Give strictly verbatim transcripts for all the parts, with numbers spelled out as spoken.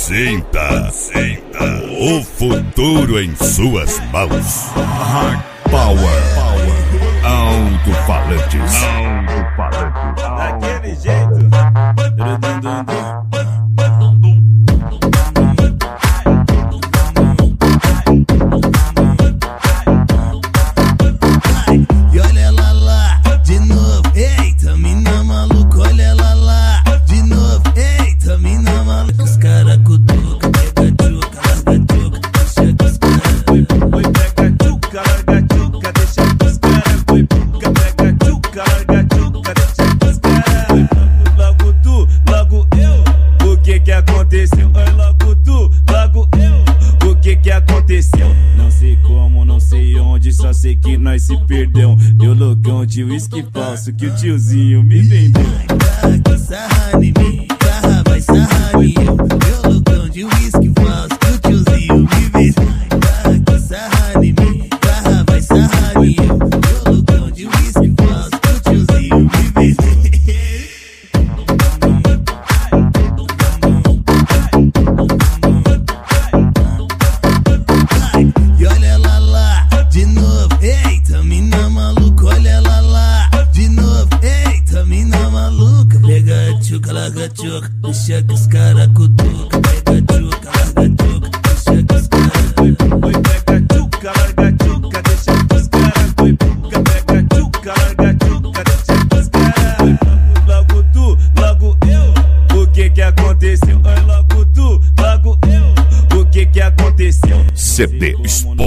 apresenta, apresenta o futuro em suas mãos. Hard Power, Power. Alto-falantes. Alto-falantes. Daquele jeito. E olha ela lá, de novo, eita, mina maluca, olha ela lá, de novo, eita, mina maluca. Os cara cutuca, pega tchuca, larga tchuca, deixa que os cara. Oi, pega tchuca, larga tchuca, deixa que os cara. Oi, pega tchuca, larga tchuca, deixa que os cara. Logo tu, logo eu, o que que aconteceu? Oi, logo tu, logo eu, o que que aconteceu? Não sei como, não sei onde, só sei que nós se perdeu. Eu loucão de uísque falso que o tiozinho me vendeu. Vai que sarra em mim, sarra vai sarrar em eu. Eu loucão de uísque falso que o tiozinho me vendeu. Vai que sarra em mim, sarra vai sarrar em eu. Eu loucão de uísque falso que o tiozinho me vendeu. E olha ela lá, de novo, eita, mina maluca, olha ela lá, de novo, eita, mina maluca. Pega a tchuca, larga a tchuca, deixa que os cara cutuca. Pega a tchuca, larga a tchuca, deixa que os cara. Oi, pega tchuca, larga tchuca, deixa que os cara. Oi, pega tchuca, larga tchuca, deixa que os cara. Logo tu, logo eu, o que que aconteceu? Oi, logo tu, logo eu, o que que aconteceu? C D Sport.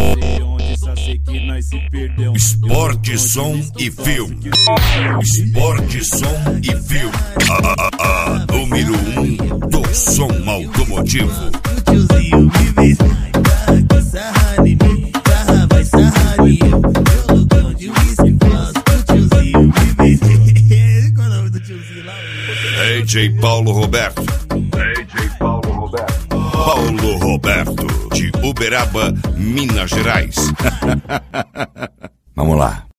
Esporte, som e filme. Esporte, som e filme. A, a, a número um do som automotivo. O tiozinho me vendeu. Vai que sarra em mim, sarra vai sarrar em eu. Eu loucão de uísque falso que o tiozinho me vendeu. Qual é o nome do tiozinho lá? D J Paulo Roberto. D J Paulo Roberto. Paulo Roberto, de Uberaba, Minas Gerais. Vamos lá.